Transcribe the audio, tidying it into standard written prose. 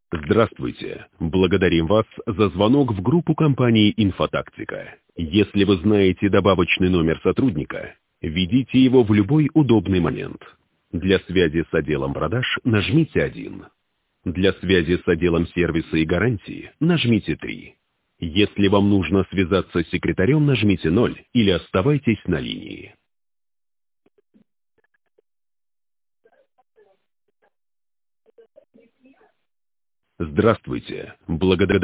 Здравствуйте. Благодарим вас за звонок в группу компании «Инфотактика». Если вы знаете добавочный номер сотрудника, введите его в любой удобный момент. Для связи с отделом продаж нажмите 1. Для связи с отделом сервиса и гарантии нажмите 3. Если вам нужно связаться с секретарем, нажмите 0 или оставайтесь на линии. Здравствуйте. Благодарим